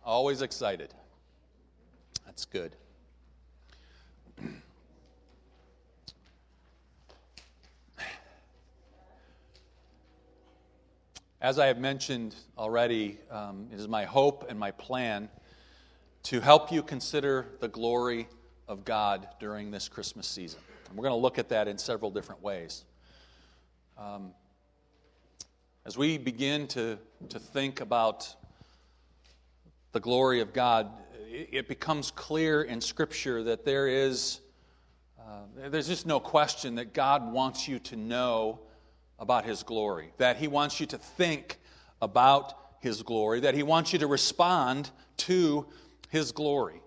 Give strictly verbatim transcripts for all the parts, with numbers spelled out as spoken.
Always excited. That's good. As I have mentioned already, um, it is my hope and my plan to help you consider the glory of God during this Christmas season. And we're going to look at that in several different ways. Um, as we begin to, to think about the glory of God, it becomes clear in Scripture that there is, uh, there's just no question that God wants you to know about His glory, that He wants you to think about His glory, that He wants you to respond to His glory.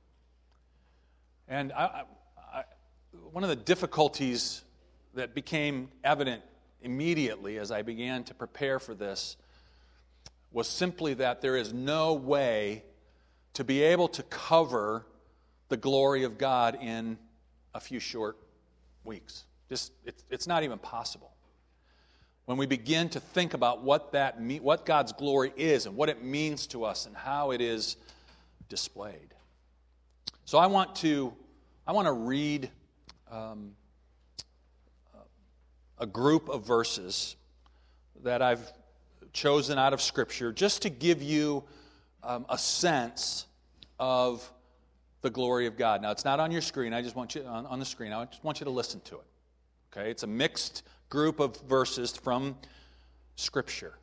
And I, I, one of the difficulties that became evident immediately as I began to prepare for this was simply that there is no way to be able to cover the glory of God in a few short weeks. Just it's, it's not even possible. When we begin to think about what that me- what God's glory is and what it means to us and how it is displayed. So I want to I want to read um, a group of verses that I've chosen out of Scripture just to give you um, a sense of the glory of God. Now, it's not on your screen. I just want you on, on the screen. I just want you to listen to it. Okay, it's a mixed group of verses from Scripture.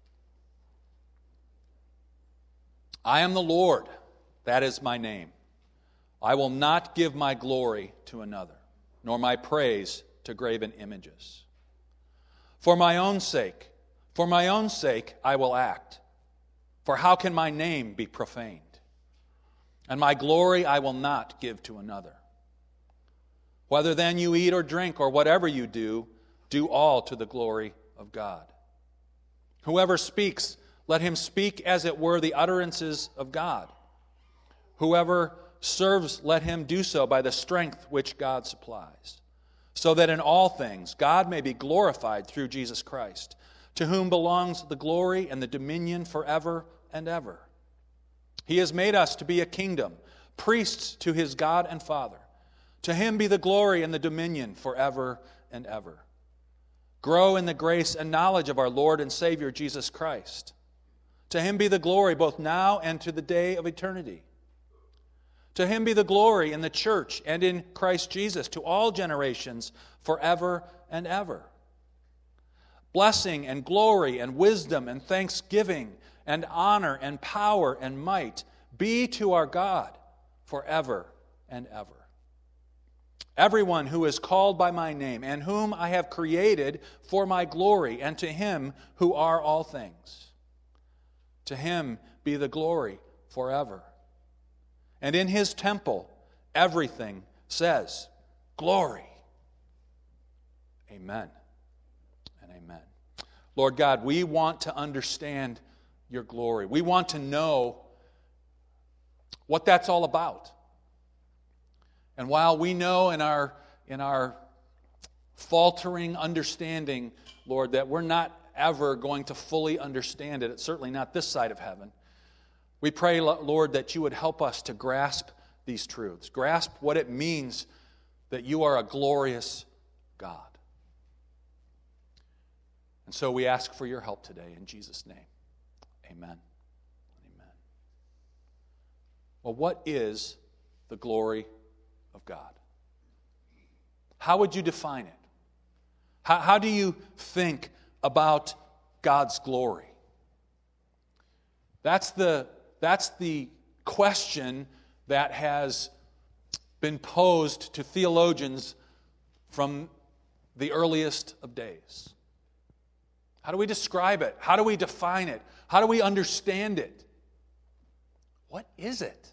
I am the Lord, that is my name. I will not give my glory to another, nor my praise to graven images. For my own sake, for my own sake I will act. For how can my name be profaned? And my glory I will not give to another. Whether then you eat or drink or whatever you do, do all to the glory of God. Whoever speaks, let him speak as it were the utterances of God. Whoever serves, let him do so by the strength which God supplies, so that in all things God may be glorified through Jesus Christ, to whom belongs the glory and the dominion forever and ever. He has made us to be a kingdom, priests to His God and Father. To Him be the glory and the dominion forever and ever. Grow in the grace and knowledge of our Lord and Savior Jesus Christ. To Him be the glory both now and to the day of eternity. To Him be the glory in the church and in Christ Jesus to all generations forever and ever. Blessing and glory and wisdom and thanksgiving and honor and power and might be to our God forever and ever. Everyone who is called by my name and whom I have created for my glory, and to Him who are all things. To Him be the glory forever. And in His temple, everything says, glory. Amen and amen. Lord God, we want to understand Your glory. We want to know what that's all about. And while we know in our, in our faltering understanding, Lord, that we're not ever going to fully understand it, it's certainly not this side of heaven, we pray, Lord, that You would help us to grasp these truths, grasp what it means that You are a glorious God. And so we ask for Your help today in Jesus' name. Amen. Amen. Well, what is the glory of God? How would you define it? How, how do you think about God's glory? That's the, that's the question that has been posed to theologians from the earliest of days. How do we describe it? How do we define it? How do we understand it? What is it?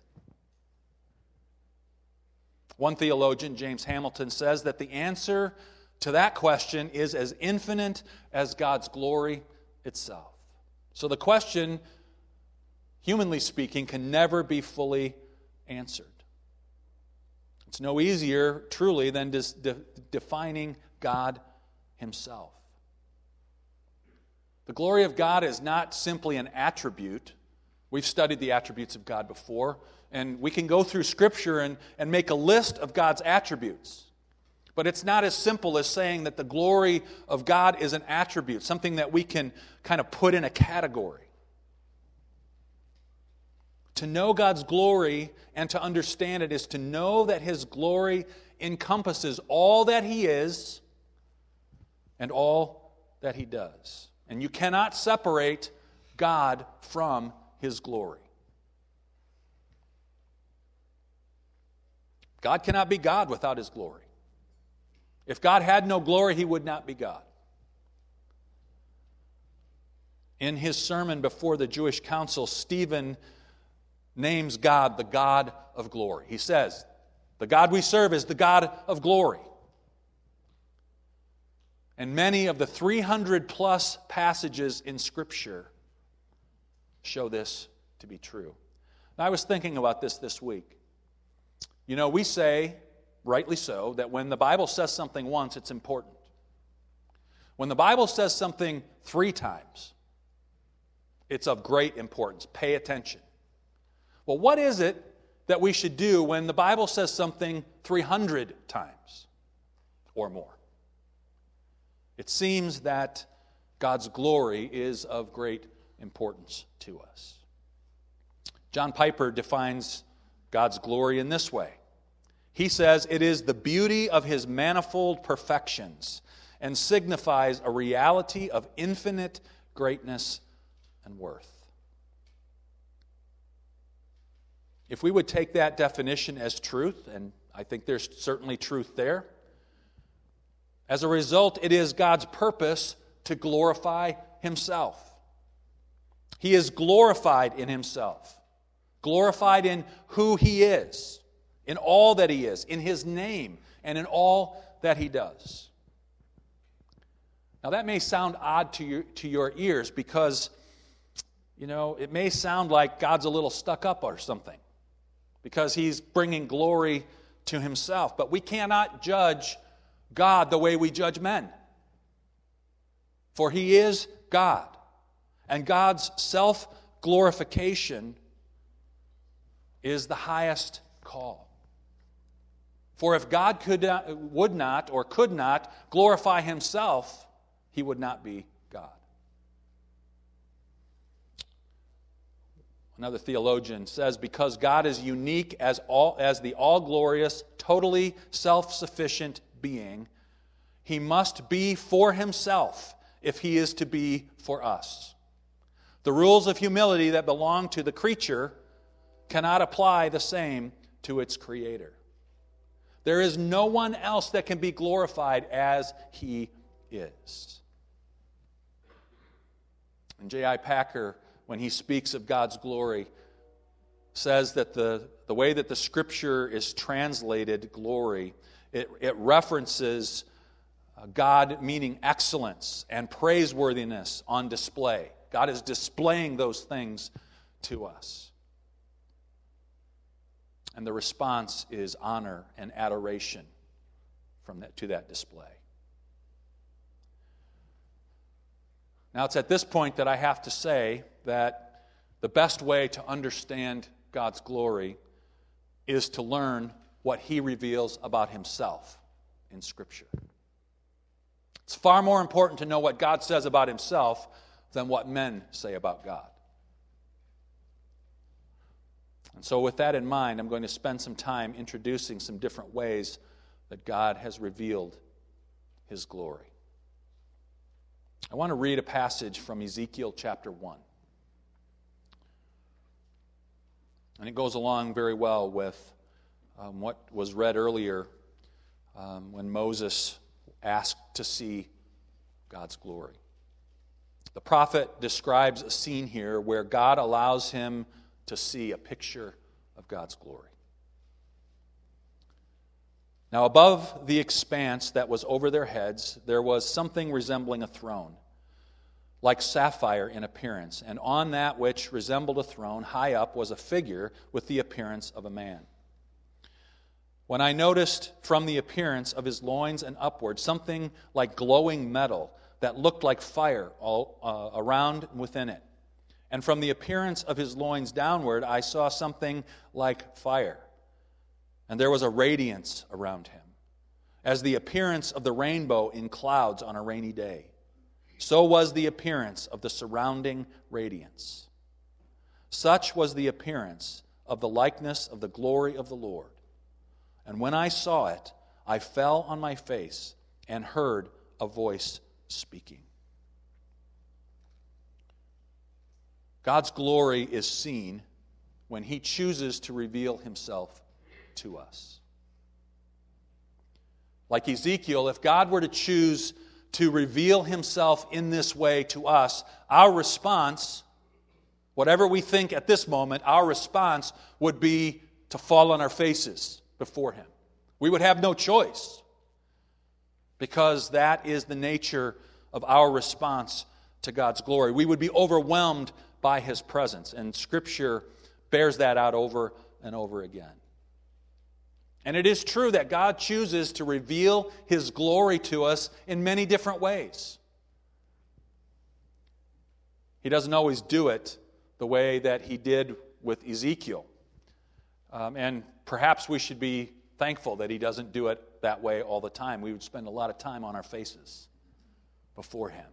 One theologian, James Hamilton, says that the answer to that question is as infinite as God's glory itself. So the question, humanly speaking, can never be fully answered. It's no easier, truly, than de- de- defining God Himself. The glory of God is not simply an attribute, We've studied the attributes of God before, and we can go through Scripture and, and make a list of God's attributes. But it's not as simple as saying that the glory of God is an attribute, something that we can kind of put in a category. To know God's glory and to understand it is to know that His glory encompasses all that He is and all that He does. And you cannot separate God from His glory. God cannot be God without His glory. If God had no glory, He would not be God. In his sermon before the Jewish council, Stephen names God the God of glory. He says, the God we serve is the God of glory. And many of the three hundred plus passages in Scripture show this to be true. Now, I was thinking about this this week. You know, we say, rightly so, that when the Bible says something once, it's important. When the Bible says something three times, it's of great importance. Pay attention. Well, what is it that we should do when the Bible says something three hundred times or more? It seems that God's glory is of great importance to us. John Piper defines God's glory in this way. He says, it is the beauty of His manifold perfections and signifies a reality of infinite greatness and worth. If we would take that definition as truth, and I think there's certainly truth there, as a result, it is God's purpose to glorify Himself. He is glorified in Himself, glorified in who He is, in all that He is, in His name, and in all that He does. Now that may sound odd to your, to your ears because, you know, it may sound like God's a little stuck up or something because He's bringing glory to Himself. But we cannot judge God the way we judge men. For He is God. And God's self-glorification is the highest call. For if God could not, would not or could not glorify Himself, He would not be God. Another theologian says, because God is unique as all as the all-glorious, totally self-sufficient being, He must be for Himself if He is to be for us. The rules of humility that belong to the creature cannot apply the same to its Creator. There is no one else that can be glorified as He is. And J I Packer, when he speaks of God's glory, says that the, the way that the Scripture is translated, glory, it, it references God meaning excellence and praiseworthiness on display. God is displaying those things to us. And the response is honor and adoration from that, to that display. Now, it's at this point that I have to say that the best way to understand God's glory is to learn what He reveals about Himself in Scripture. It's far more important to know what God says about Himself than what men say about God. And so with that in mind, I'm going to spend some time introducing some different ways that God has revealed His glory. I want to read a passage from Ezekiel chapter one. And it goes along very well with um, what was read earlier um, when Moses asked to see God's glory. The prophet describes a scene here where God allows him to see a picture of God's glory. Now, above the expanse that was over their heads, there was something resembling a throne, like sapphire in appearance, and on that which resembled a throne, high up, was a figure with the appearance of a man. When I noticed from the appearance of his loins and upward something like glowing metal that looked like fire all uh, around within it, And from the appearance of his loins downward, I saw something like fire. And there was a radiance around him, as the appearance of the rainbow in clouds on a rainy day. So was the appearance of the surrounding radiance. Such was the appearance of the likeness of the glory of the Lord. And when I saw it, I fell on my face and heard a voice speaking. God's glory is seen when He chooses to reveal Himself to us. Like Ezekiel, if God were to choose to reveal Himself in this way to us, our response, whatever we think at this moment, our response would be to fall on our faces before Him. We would have no choice, because that is the nature of our response to God's glory. We would be overwhelmed by His presence, and Scripture bears that out over and over again. And it is true that God chooses to reveal His glory to us in many different ways. He doesn't always do it the way that He did with Ezekiel. Um, and perhaps we should be thankful that He doesn't do it that way all the time. We would spend a lot of time on our faces before Him.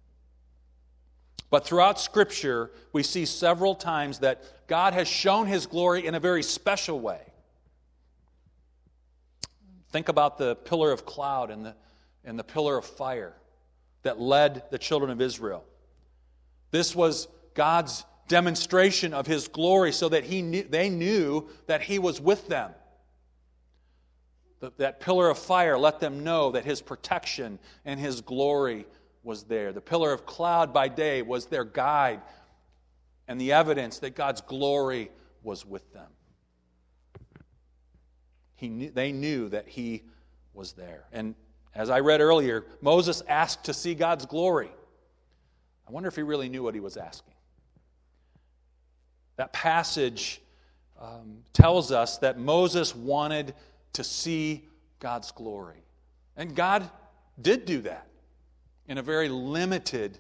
But throughout Scripture, we see several times that God has shown His glory in a very special way. Think about the pillar of cloud and the, and the pillar of fire that led the children of Israel. This was God's demonstration of His glory so that he knew, they knew that He was with them. That, that pillar of fire let them know that His protection and His glory was there. The pillar of cloud by day was their guide and the evidence that God's glory was with them. He knew, they knew that He was there. And as I read earlier, Moses asked to see God's glory. I wonder if he really knew what he was asking. That passage um, tells us that Moses wanted to see God's glory. And God did do that in a very limited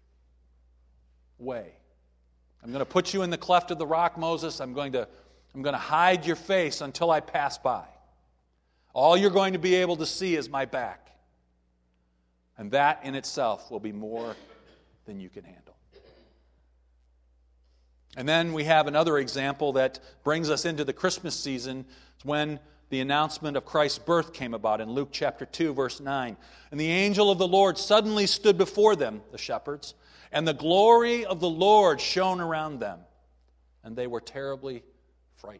way. I'm going to put you in the cleft of the rock, Moses. I'm going to, I'm going to hide your face until I pass by. All you're going to be able to see is my back. And that in itself will be more than you can handle. And then we have another example that brings us into the Christmas season. It's when the announcement of Christ's birth came about in Luke chapter two, verse nine. And the angel of the Lord suddenly stood before them, the shepherds, and the glory of the Lord shone around them, and they were terribly frightened.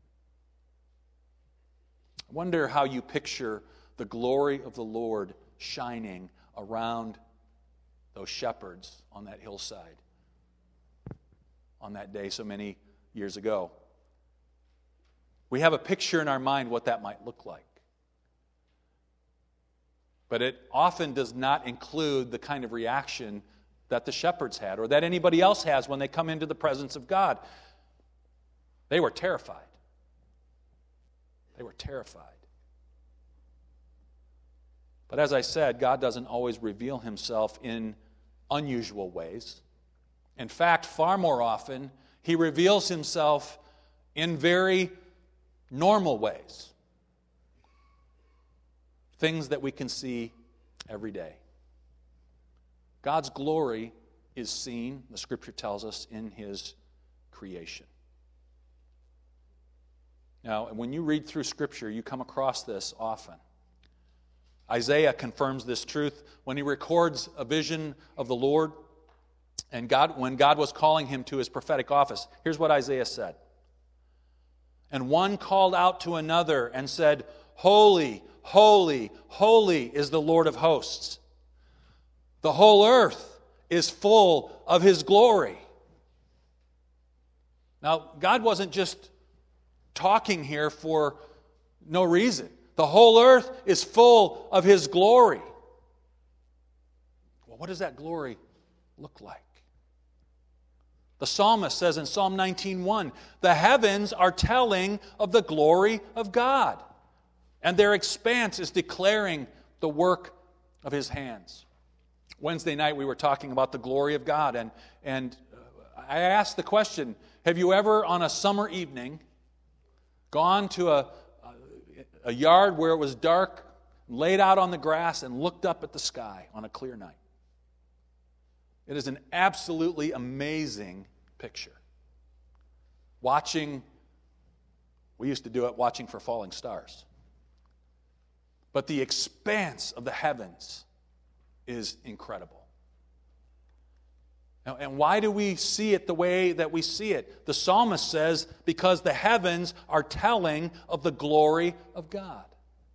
I wonder how you picture the glory of the Lord shining around those shepherds on that hillside on that day so many years ago. We have a picture in our mind what that might look like. But it often does not include the kind of reaction that the shepherds had or that anybody else has when they come into the presence of God. They were terrified. They were terrified. But as I said, God doesn't always reveal Himself in unusual ways. In fact, far more often, He reveals Himself in very normal ways. Things that we can see every day. God's glory is seen, the Scripture tells us, in His creation. Now, when you read through Scripture, you come across this often. Isaiah confirms this truth when he records a vision of the Lord, and God, when God was calling him to his prophetic office. Here's what Isaiah said. And one called out to another and said, "Holy, holy, holy is the Lord of hosts. The whole earth is full of His glory." Now, God wasn't just talking here for no reason. The whole earth is full of His glory. Well, what does that glory look like? The psalmist says in Psalm nineteen one, "The heavens are telling of the glory of God, and their expanse is declaring the work of His hands." Wednesday night we were talking about the glory of God, and, and uh, I asked the question, have you ever on a summer evening gone to a, a yard where it was dark, laid out on the grass, and looked up at the sky on a clear night? It is an absolutely amazing picture. Watching, we used to do it watching for falling stars. But the expanse of the heavens is incredible. Now, and why do we see it the way that we see it? The psalmist says, because the heavens are telling of the glory of God.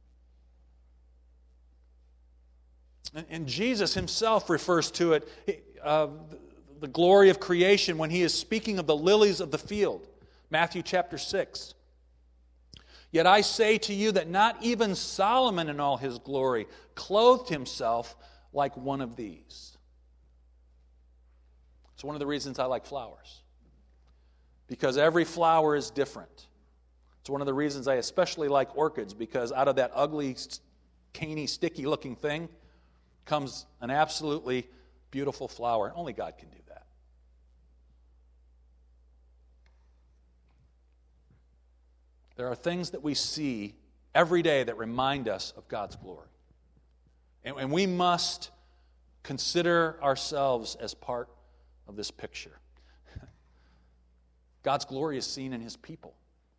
And, and Jesus himself refers to it, uh, the glory of creation, when he is speaking of the lilies of the field. Matthew chapter six. Yet I say to you that not even Solomon in all his glory clothed himself like one of these. It's one of the reasons I like flowers. Because every flower is different. It's one of the reasons I especially like orchids, because out of that ugly, caney, sticky-looking thing comes an absolutely beautiful flower. Only God can do that. There are things that we see every day that remind us of God's glory. And, and we must consider ourselves as part of this picture. God's glory is seen in his people.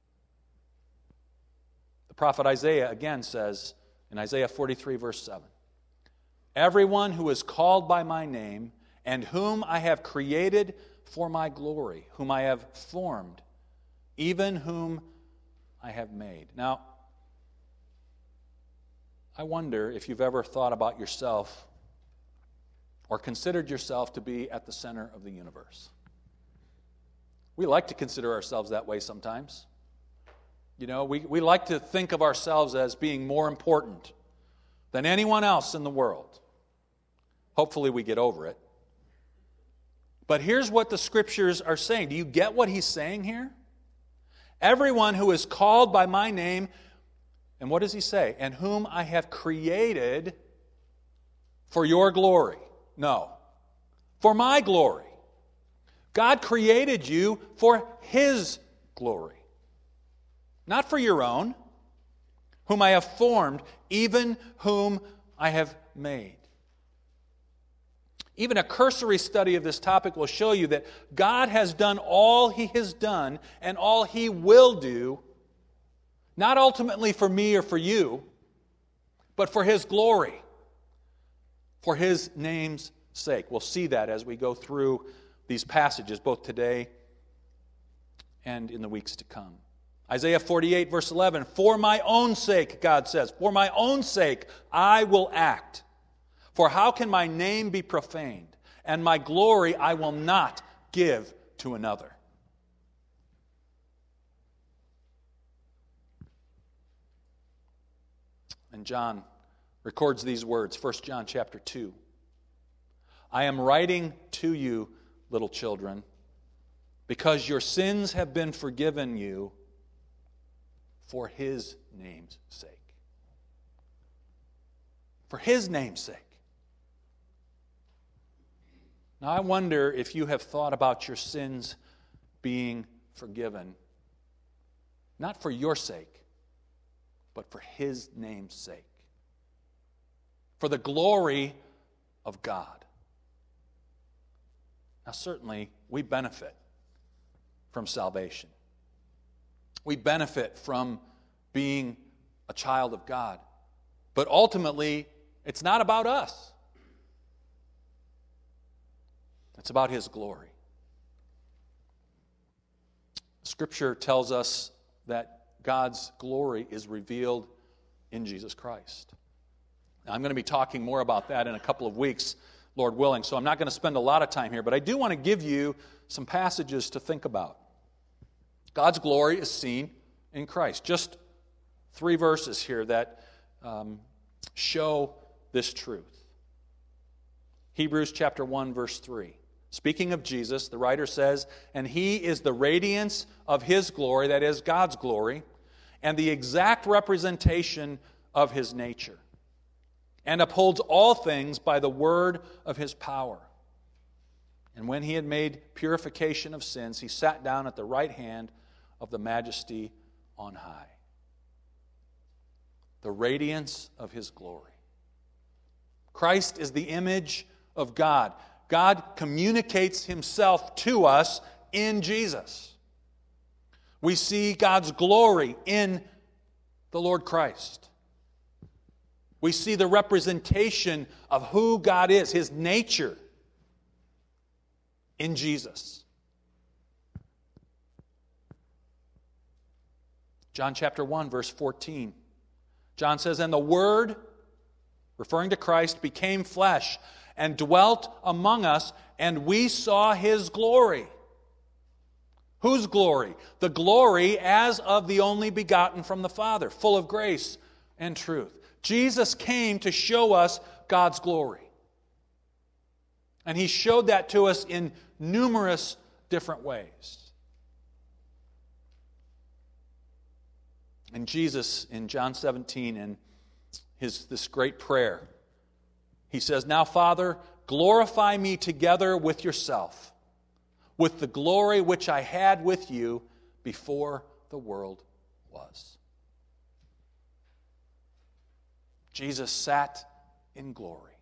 The prophet Isaiah again says in Isaiah forty-three, verse seven, everyone who is called by my name and whom I have created for my glory, whom I have formed, even whom I have made. Now, I wonder if you've ever thought about yourself or considered yourself to be at the center of the universe. We like to consider ourselves that way sometimes. You know, we, we like to think of ourselves as being more important than anyone else in the world. Hopefully we get over it. But here's what the Scriptures are saying. Do you get what he's saying here? Everyone who is called by my name, and what does he say? And whom I have created for your glory. No, for my glory. God created you for his glory, not for your own. Whom I have formed, even whom I have made. Even a cursory study of this topic will show you that God has done all he has done and all he will do, not ultimately for me or for you, but for his glory, for his name's sake. We'll see that as we go through these passages, both today and in the weeks to come. Isaiah forty-eight, verse eleven, for my own sake, God says, for my own sake I will act. For how can my name be profaned? And my glory I will not give to another. And John records these words, First John chapter two. I am writing to you, little children, because your sins have been forgiven you for his name's sake. For his name's sake. Now, I wonder if you have thought about your sins being forgiven, not for your sake, but for his name's sake. For the glory of God. Now, certainly, we benefit from salvation. We benefit from being a child of God. But ultimately, it's not about us. It's about his glory. Scripture tells us that God's glory is revealed in Jesus Christ. Now, I'm going to be talking more about that in a couple of weeks, Lord willing, so I'm not going to spend a lot of time here, but I do want to give you some passages to think about. God's glory is seen in Christ. Just three verses here that um, show this truth. Hebrews chapter one, verse three. Speaking of Jesus, the writer says, and he is the radiance of his glory, that is, God's glory, and the exact representation of his nature, and upholds all things by the word of his power. And when he had made purification of sins, he sat down at the right hand of the Majesty on high. The radiance of his glory. Christ is the image of God. God communicates himself to us in Jesus. We see God's glory in the Lord Christ. We see the representation of who God is, his nature, in Jesus. John chapter one, verse fourteen. John says, "And the Word," referring to Christ, "became flesh and dwelt among us, and we saw his glory." Whose glory? The glory as of the only begotten from the Father, full of grace and truth. Jesus came to show us God's glory. And he showed that to us in numerous different ways. And Jesus, in John seventeen, in his this great prayer, he says, "Now, Father, glorify me together with yourself, with the glory which I had with you before the world was." Jesus sat in glory.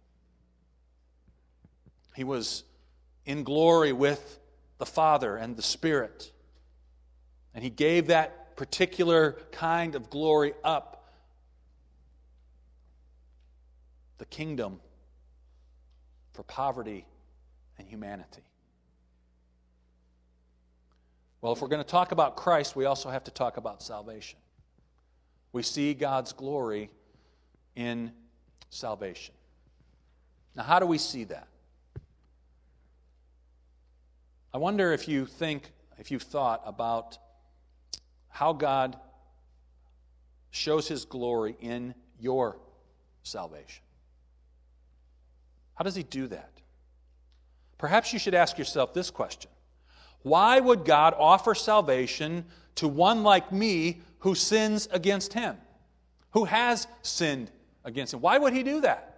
He was in glory with the Father and the Spirit. And he gave that particular kind of glory up. The kingdom for poverty and humanity. Well, if we're going to talk about Christ, we also have to talk about salvation. We see God's glory in salvation. Now, how do we see that? I wonder if you think, if you've thought about how God shows his glory in your salvation. How does he do that? Perhaps you should ask yourself this question. Why would God offer salvation to one like me who sins against him? Who has sinned against him? Why would he do that?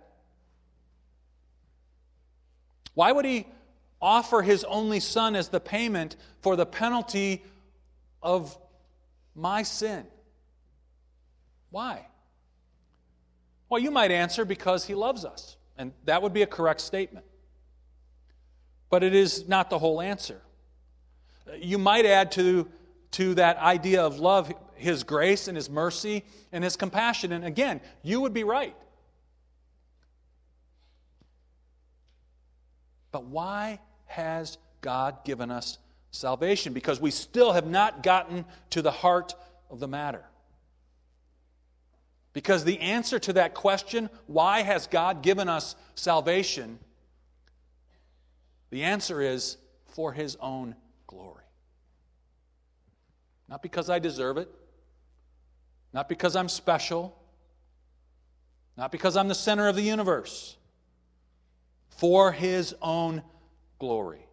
Why would he offer his only Son as the payment for the penalty of my sin? Why? Well, you might answer, because he loves us. And that would be a correct statement. But it is not the whole answer. You might add to, to that idea of love his grace and his mercy and his compassion. And again, you would be right. But why has God given us salvation? Because we still have not gotten to the heart of the matter. Because the answer to that question, why has God given us salvation? The answer is for his own glory. Not because I deserve it. Not because I'm special. Not because I'm the center of the universe. For his own glory.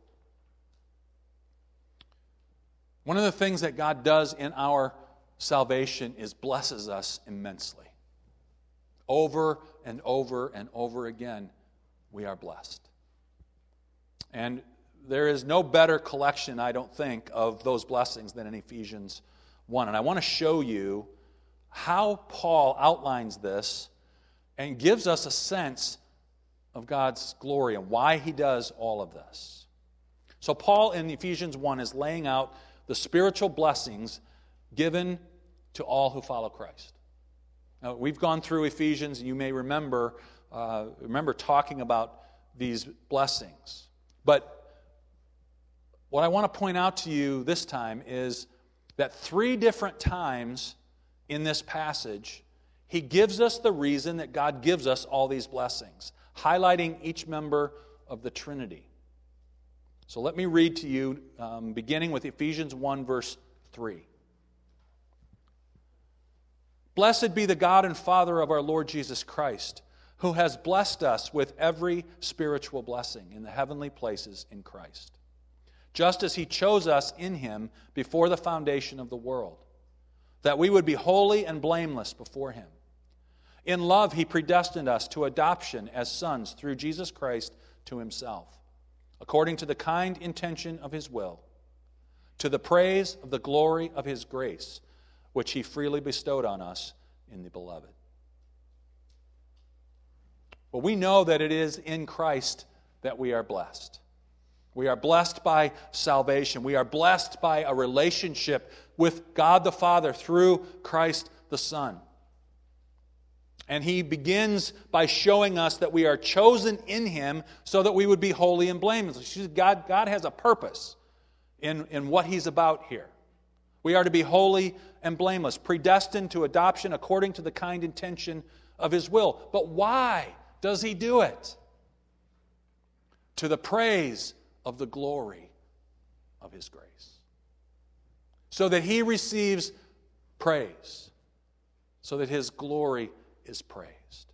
One of the things that God does in our salvation is blesses us immensely. Over and over and over again, we are blessed. And there is no better collection, I don't think, of those blessings than in Ephesians one. And I want to show you how Paul outlines this and gives us a sense of God's glory and why he does all of this. So Paul in Ephesians one is laying out the spiritual blessings given to all who follow Christ. Now, we've gone through Ephesians, and you may remember uh, remember talking about these blessings. But what I want to point out to you this time is that three different times in this passage, he gives us the reason that God gives us all these blessings, highlighting each member of the Trinity. So let me read to you, um, beginning with Ephesians one, verse three. "Blessed be the God and Father of our Lord Jesus Christ, who has blessed us with every spiritual blessing in the heavenly places in Christ, just as he chose us in him before the foundation of the world, that we would be holy and blameless before him. In love he predestined us to adoption as sons through Jesus Christ to himself, according to the kind intention of His will, to the praise of the glory of His grace, which He freely bestowed on us in the Beloved. Well, we know that it is in Christ that we are blessed. We are blessed by salvation. We are blessed by a relationship with God the Father through Christ the Son. And He begins by showing us that we are chosen in Him so that we would be holy and blameless. God, God has a purpose in, in what He's about here. We are to be holy and blameless, predestined to adoption according to the kind intention of His will. But why does He do it? To the praise of the glory of His grace. So that He receives praise, so that His glory is praised.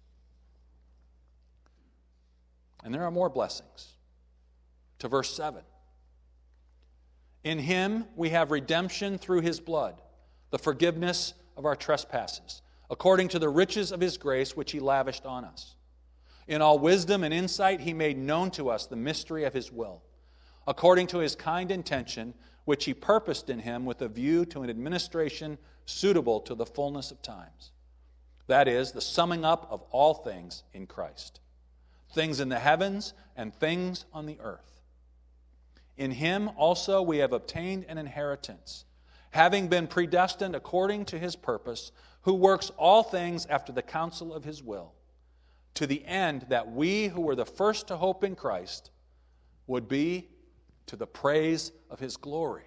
And there are more blessings. To verse seven. In Him we have redemption through His blood, the forgiveness of our trespasses, according to the riches of His grace which He lavished on us. In all wisdom and insight He made known to us the mystery of His will, according to His kind intention, which He purposed in Him with a view to an administration suitable to the fullness of times. That is, the summing up of all things in Christ, things in the heavens and things on the earth. In Him also we have obtained an inheritance, having been predestined according to His purpose, who works all things after the counsel of His will, to the end that we who were the first to hope in Christ would be to the praise of His glory.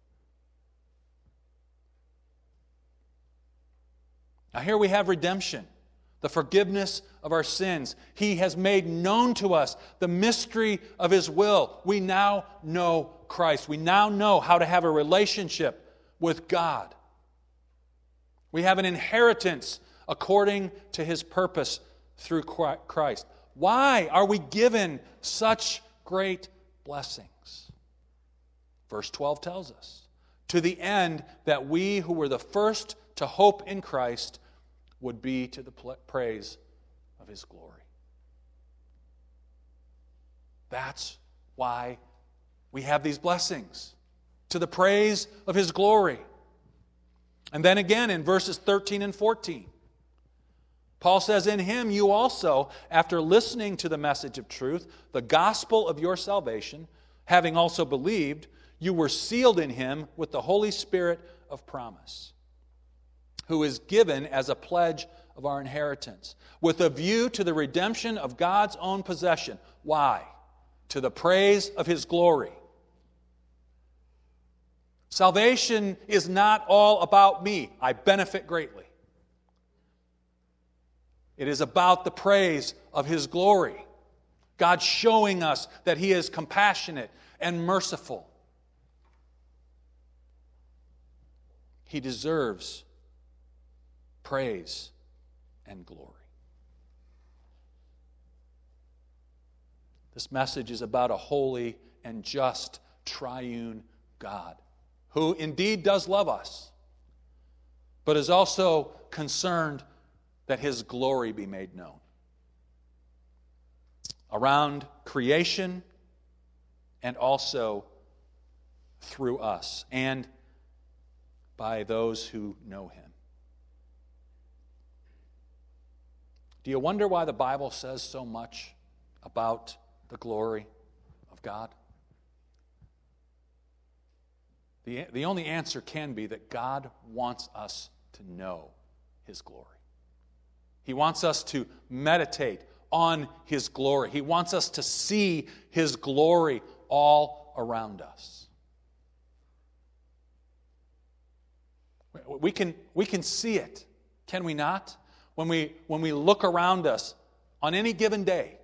Now here we have redemption, the forgiveness of our sins. He has made known to us the mystery of His will. We now know Christ. We now know how to have a relationship with God. We have an inheritance according to His purpose through Christ. Why are we given such great blessings? Verse twelve tells us, to the end that we who were the first to hope in Christ would be to the praise of His glory. That's why we have these blessings, to the praise of His glory. And then again in verses thirteen and fourteen, Paul says, in Him you also, after listening to the message of truth, the gospel of your salvation, having also believed, you were sealed in Him with the Holy Spirit of promise, who is given as a pledge of our inheritance, with a view to the redemption of God's own possession. Why? To the praise of His glory. Salvation is not all about me. I benefit greatly. It is about the praise of His glory. God showing us that He is compassionate and merciful. He deserves praise and glory. This message is about a holy and just triune God, who indeed does love us, but is also concerned that His glory be made known around creation and also through us and by those who know Him. Do you wonder why the Bible says so much about the glory of God? The, the only answer can be that God wants us to know His glory. He wants us to meditate on His glory. He wants us to see His glory all around us. We can, we can see it, can we not? When we, when we look around us on any given day.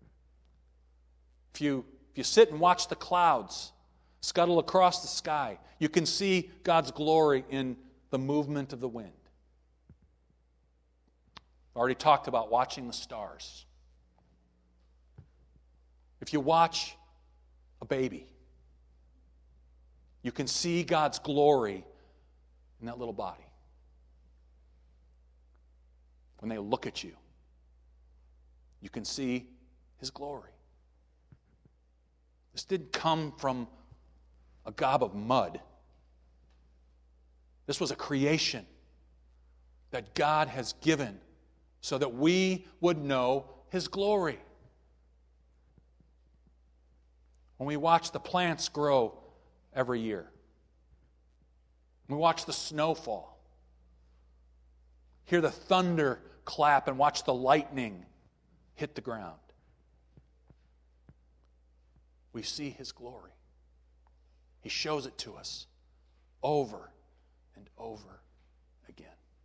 If you, if you sit and watch the clouds scuttle across the sky, you can see God's glory in the movement of the wind. I've already talked about watching the stars. If you watch a baby, you can see God's glory in that little body. When they look at you, you can see His glory. This didn't come from a gob of mud. This was a creation that God has given so that we would know His glory. When we watch the plants grow every year, we watch the snow fall, hear the thunder clap, and watch the lightning hit the ground, we see His glory. He shows it to us over and over again.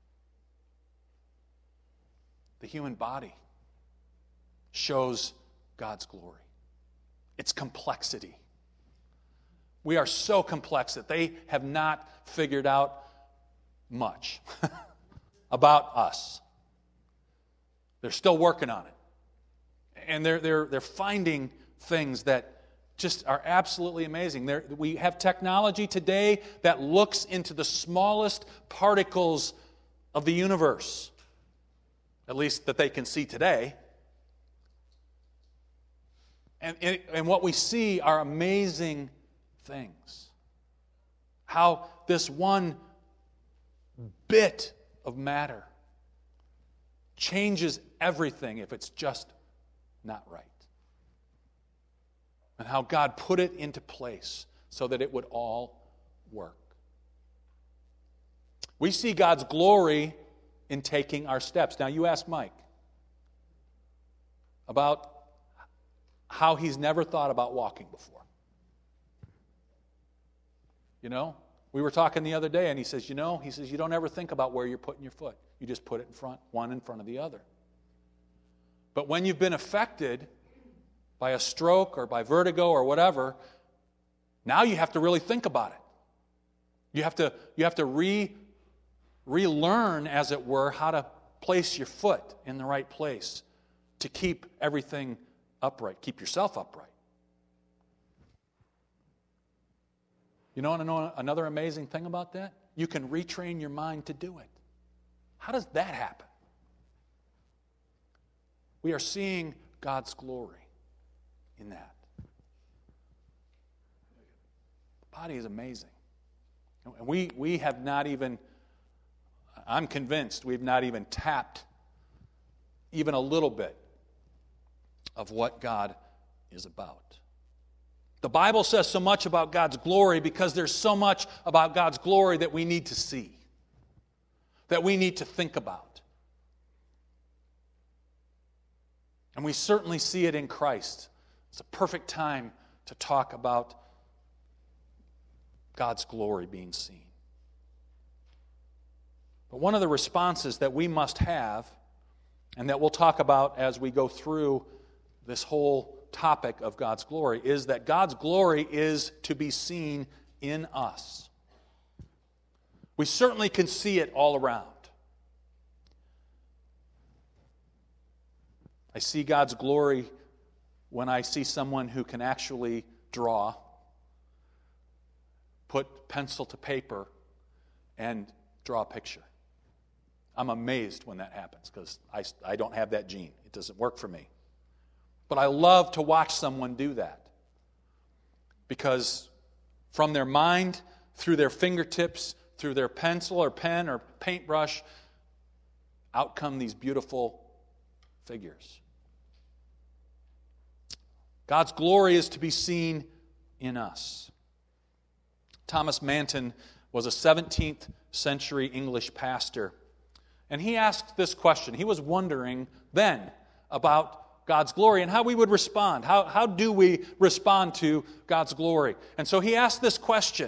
The human body shows God's glory. Its complexity. We are so complex that they have not figured out much about us. They're still working on it. And they're, they're, they're finding things that just are absolutely amazing. They're, we have technology today that looks into the smallest particles of the universe, at least that they can see today. And, and, and what we see are amazing things. How this one bit of matter changes everything if it's just not right. And how God put it into place so that it would all work. We see God's glory in taking our steps. Now, you ask Mike about how he's never thought about walking before. You know, we were talking the other day, and he says, you know, he says, you don't ever think about where you're putting your foot. You just put it in front, one in front of the other. But when you've been affected by a stroke or by vertigo or whatever, now you have to really think about it. You have to, you have to re, relearn, as it were, how to place your foot in the right place to keep everything upright, keep yourself upright. You know, and know another amazing thing about that? You can retrain your mind to do it. How does that happen? We are seeing God's glory in that. The body is amazing. And we, we have not even, I'm convinced we've not even tapped even a little bit of what God is about. The Bible says so much about God's glory because there's so much about God's glory that we need to see, that we need to think about. And we certainly see it in Christ. It's a perfect time to talk about God's glory being seen. But one of the responses that we must have, and that we'll talk about as we go through this whole topic of God's glory, is that God's glory is to be seen in us. We certainly can see it all around. I see God's glory when I see someone who can actually draw, put pencil to paper, and draw a picture. I'm amazed when that happens because I, I don't have that gene. It doesn't work for me. But I love to watch someone do that because from their mind, through their fingertips, through their pencil or pen or paintbrush, out come these beautiful figures. God's glory is to be seen in us. Thomas Manton was a seventeenth century English pastor, and he asked this question. He was wondering then about God's glory and how we would respond. How, how do we respond to God's glory? And so he asked this question.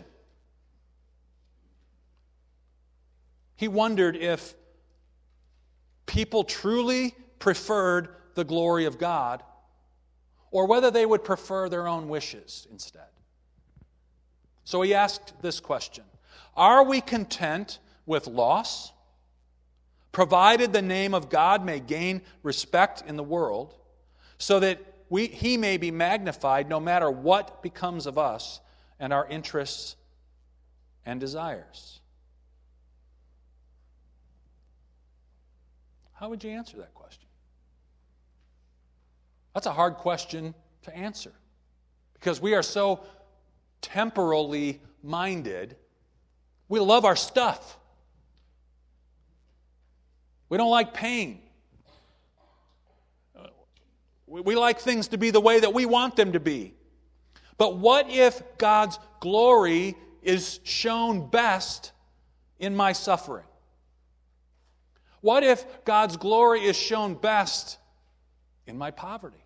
He wondered if people truly preferred the glory of God or whether they would prefer their own wishes instead. So he asked this question: are we content with loss, provided the name of God may gain respect in the world, so that we, He may be magnified no matter what becomes of us and our interests and desires? How would you answer that question? That's a hard question to answer Because we are so temporally minded, we love our stuff. We don't like pain. We, we like things to be the way that we want them to be. But what if God's glory is shown best in my suffering? What if God's glory is shown best in my poverty?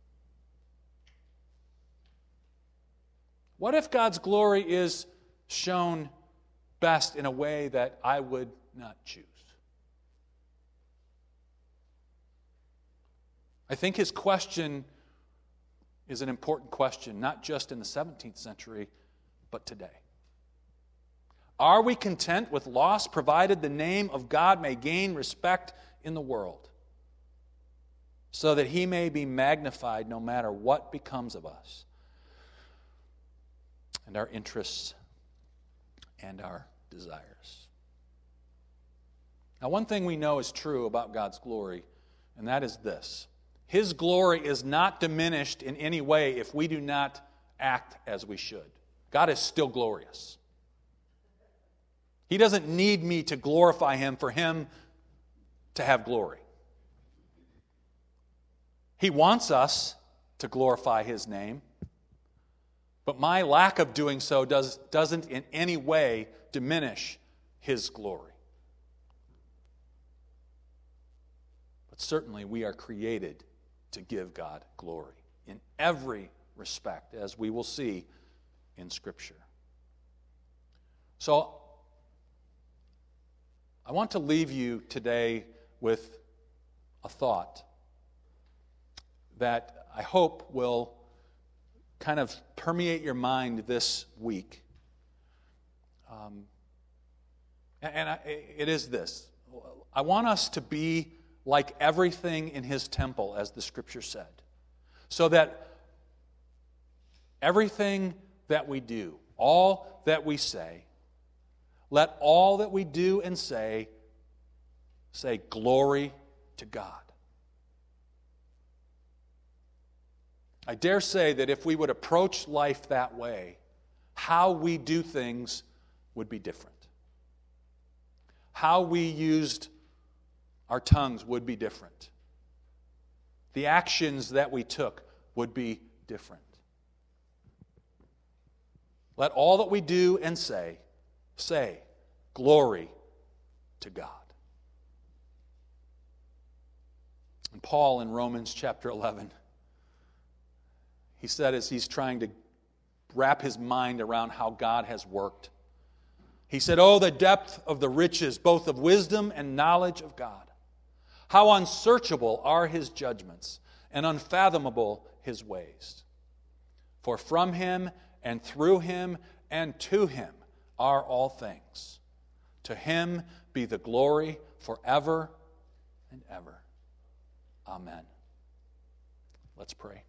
What if God's glory is shown best in a way that I would not choose? I think his question is an important question, not just in the seventeenth century, but today. Are we content with loss provided the name of God may gain respect in the world, so that he may be magnified no matter what becomes of us and our interests and our desires? Now, one thing we know is true about God's glory, and that is this: His glory is not diminished in any way if we do not act as we should. God is still glorious. He doesn't need me to glorify Him for Him to have glory. He wants us to glorify His name, but my lack of doing so does, doesn't in any way diminish His glory. But certainly we are created to give God glory in every respect, as we will see in Scripture. So, I want to leave you today with a thought that I hope will kind of permeate your mind this week. Um, and I, it is this. I want us to be like everything in His temple, as the Scripture said, so that everything that we do, all that we say, let all that we do and say, say glory to God. I dare say that if we would approach life that way, how we do things would be different. How we used our tongues would be different. The actions that we took would be different. Let all that we do and say, say, glory to God. And Paul in Romans chapter eleven, he said as he's trying to wrap his mind around how God has worked, he said, "Oh, the depth of the riches, both of wisdom and knowledge of God. How unsearchable are His judgments, and unfathomable His ways. For from Him, and through Him, and to Him are all things. To Him be the glory forever and ever. Amen." Let's pray.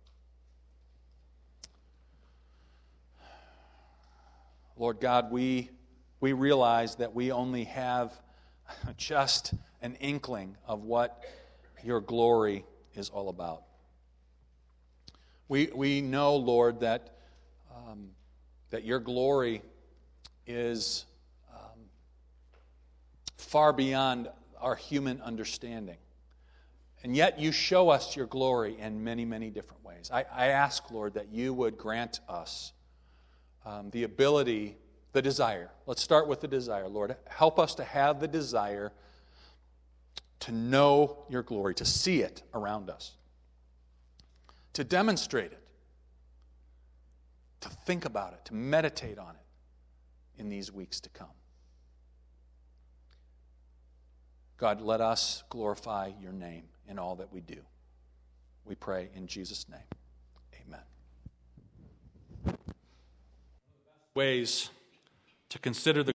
Lord God, we, we realize that we only have just an inkling of what your glory is all about. We, we know, Lord, that, um, that your glory is um, far beyond our human understanding. And yet you show us your glory in many, many different ways. I, I ask, Lord, that you would grant us um, the ability, the desire. Let's start with the desire, Lord. Help us to have the desire to know your glory, to see it around us, to demonstrate it, to think about it, to meditate on it in these weeks to come. God, let us glorify your name in all that we do. We pray in Jesus' name. Amen. Ways to consider the